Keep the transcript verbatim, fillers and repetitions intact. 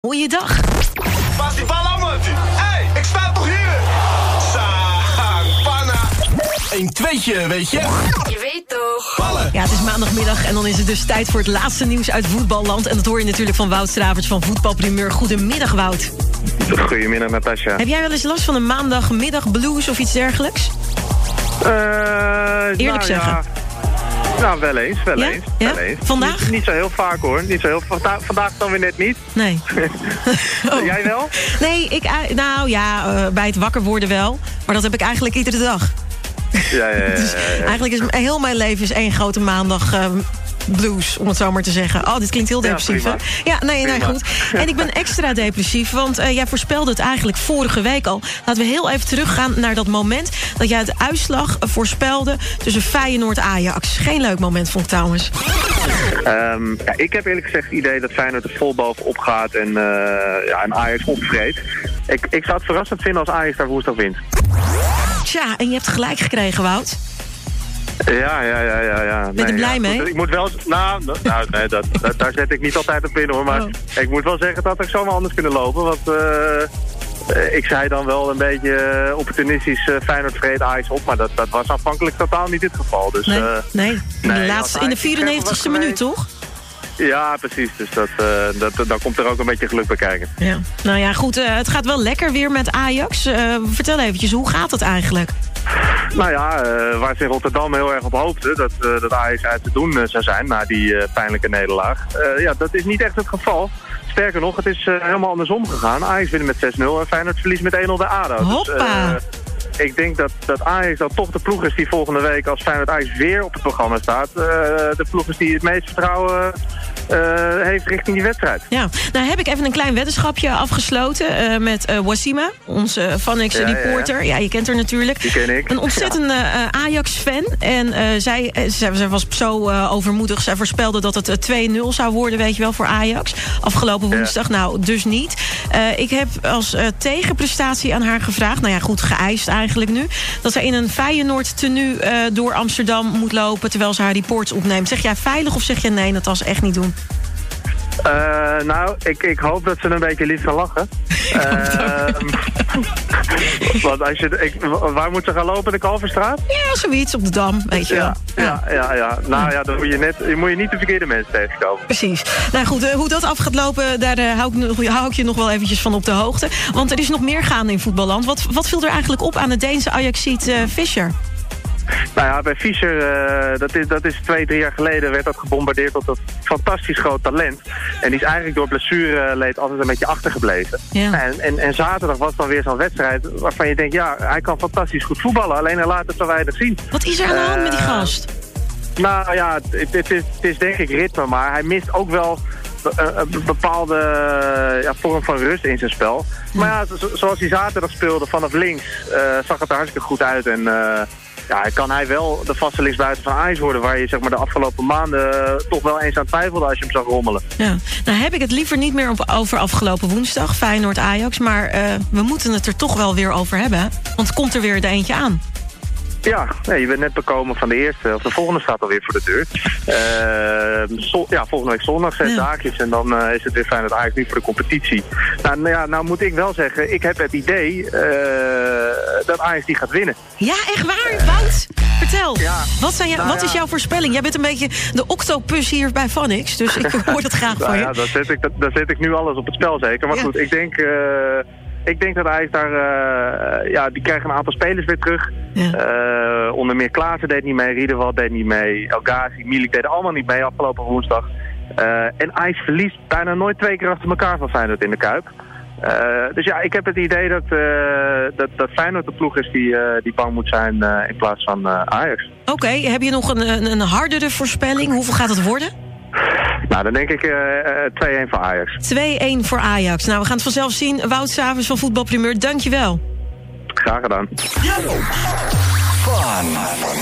Goeiedag. Pas die bal aan, man. Hé, ik sta toch hier? Sang, panna. Een tweetje, weet je? Je weet toch. Ballen. Ja, het is maandagmiddag en dan is het dus tijd voor het laatste nieuws uit voetballand. En dat hoor je natuurlijk van Wout Stravers van Voetbalprimeur. Goedemiddag, Wout. Goedemiddag, Natasja. Heb jij wel eens last van een maandagmiddag blues of iets dergelijks? Uh, Eerlijk nou, zeggen. Ja. Nou, wel eens, wel Ja? eens. Ja? Wel eens. Vandaag? Niet, niet zo heel vaak, hoor. Niet zo heel, vanda- vandaag dan weer net niet. Nee. Oh. Jij wel? Nee, ik, eh, nou ja, uh, bij het wakker worden wel. Maar dat heb ik eigenlijk iedere dag. Ja, ja, ja. ja, Dus ja. eigenlijk is m- heel mijn leven is één grote maandag uh, blues, om het zo maar te zeggen. Oh, dit klinkt heel Ja, depressief, hè? prima. Ja, nee, nee, Prima. goed. En ik ben extra depressief, want uh, jij voorspelde het eigenlijk vorige week al. Laten we heel even teruggaan naar dat moment dat jij het uitslag voorspelde tussen Feyenoord-Ajax. Geen leuk moment, vond ik trouwens. Um, ja, ik heb eerlijk gezegd het idee dat Feyenoord er vol bovenop gaat en, uh, ja, en Ajax opvreet. Ik, ik zou het verrassend vinden als Ajax daar woensdag wint. Tja, en je hebt gelijk gekregen, Wout. Ja, ja, ja, ja. ja. Ben je er blij ja, mee? goed, ik moet wel... Nou, nou nee, dat, dat, daar zet ik niet altijd op in, hoor. Maar Oh. ik moet wel zeggen dat ik zomaar anders kunnen lopen. Want uh, ik zei dan wel een beetje uh, opportunistisch uh, Feyenoord vreet Ajax op. Maar dat, dat was aanvankelijk totaal niet het geval. Dus, Nee, uh, nee. In de, nee, laatste, als in de Ajax vierennegentigste was minuut, geweest- toch? Ja, precies. Dus dat, uh, dat, dan komt er ook een beetje geluk bij kijken. Ja. Nou ja, goed, uh, het gaat wel lekker weer met Ajax. Uh, vertel eventjes, hoe gaat het eigenlijk? Nou ja, uh, waar ze in Rotterdam heel erg op hoopten dat, uh, dat Ajax uit te doen uh, zou zijn na die uh, pijnlijke nederlaag. Uh, ja, dat is niet echt het geval. Sterker nog, het is uh, helemaal andersom gegaan. Ajax winnen met zes nul en Feyenoord verliest met één nul bij A D O. Hoppa! Dus, uh, ik denk dat, dat Ajax dan toch de ploeg is die volgende week als Feyenoord Ajax weer op het programma staat. Uh, de ploeg is die het meest vertrouwen uh, heeft richting die wedstrijd. Ja, nou heb ik even een klein weddenschapje afgesloten uh, met uh, Wassima, onze uh, Vanix Ja, ja, ja. reporter. Ja, je kent haar natuurlijk. Die ken ik. Een ontzettende uh, Ajax-fan. En uh, zij, uh, zij, zij was zo uh, overmoedig. Zij voorspelde dat het uh, twee nul zou worden, weet je wel, voor Ajax. Afgelopen woensdag, ja. Nou, dus niet. Uh, ik heb als uh, tegenprestatie aan haar gevraagd, nou ja, goed, geëist eigenlijk nu, dat zij in een Feyenoord-tenue uh, door Amsterdam moet lopen terwijl ze haar reports opneemt. Zeg jij veilig of zeg je nee, dat was echt niet doen? Uh, nou, ik, ik hoop dat ze een beetje lief gaan lachen. Uh, want als je, ik, waar moet ze gaan lopen? De Kalverstraat? Ja, zoiets op de Dam, weet je wel. Ja, ja, ja, ja. Nou ja, dan moet je, net, je moet je niet de verkeerde mensen tegenkomen. Precies. Nou goed, uh, hoe dat af gaat lopen, daar uh, hou, ik, nog- hou ik je nog wel eventjes van op de hoogte. Want er is nog meer gaande in voetballand. Wat, wat viel er eigenlijk op aan de Deense Ajaxiet uh, Fischer? Nou ja, bij Fischer, uh, dat, is, dat is twee, drie jaar geleden, werd dat gebombardeerd tot dat fantastisch groot talent. En die is eigenlijk door blessureleed altijd een beetje achtergebleven. Ja. En, en, en zaterdag was dan weer zo'n wedstrijd waarvan je denkt, ja, hij kan fantastisch goed voetballen. Alleen hij laat het zo weinig zien. Wat is er aan de hand met die Uh, gast? Nou ja, het, het, is, het is denk ik ritme, maar hij mist ook wel een, een bepaalde ja, vorm van rust in zijn spel. Maar ja, zo- zoals hij zaterdag speelde vanaf links, uh, zag het er hartstikke goed uit. En uh, ja, kan hij wel de vaste linksbuiten van Ajax worden, waar je zeg maar, de afgelopen maanden uh, toch wel eens aan twijfelde als je hem zag rommelen. Ja. Nou heb ik het liever niet meer op, over afgelopen woensdag, Feyenoord-Ajax. Maar uh, we moeten het er toch wel weer over hebben. Hè? Want het komt er weer de eentje aan. Ja, nee, je bent net bekomen van de eerste, of de volgende staat alweer voor de deur. Uh, zo, ja, volgende week zondag, zes Ja. dagjes en dan uh, is het weer fijn dat Ajax niet voor de competitie. Nou, nou, ja, nou moet ik wel zeggen, ik heb het idee uh, dat Ajax die gaat winnen. Ja, echt waar, Wout? Vertel, Ja. wat, zijn jou, Nou wat is ja. jouw voorspelling? Jij bent een beetje de octopus hier bij Vanix, dus ik hoor dat graag van Nou je. ja, dan zet, ik, dat, dan zet ik nu alles op het spel zeker. Maar Ja. goed, ik denk, uh, ik denk dat Ajax daar, uh, ja, die krijgen een aantal spelers weer terug. Ja. Uh, onder meer Klaassen deed niet mee, Riedewald deed niet mee, El Ghazi, Milik deden allemaal niet mee afgelopen woensdag. Uh, en Ajax verliest bijna nooit twee keer achter elkaar van Feyenoord in de Kuip. Uh, dus ja, ik heb het idee dat, uh, dat, dat Feyenoord de ploeg is die, uh, die bang moet zijn uh, in plaats van uh, Ajax. Oké, heb je nog een, een, een hardere voorspelling? Hoeveel gaat het worden? Nou, dan denk ik uh, uh, twee een voor Ajax. twee-een voor Ajax. Nou, we gaan het vanzelf zien. Wout Stravers van Voetbalprimeur, dankjewel. Graag gedaan. Fun.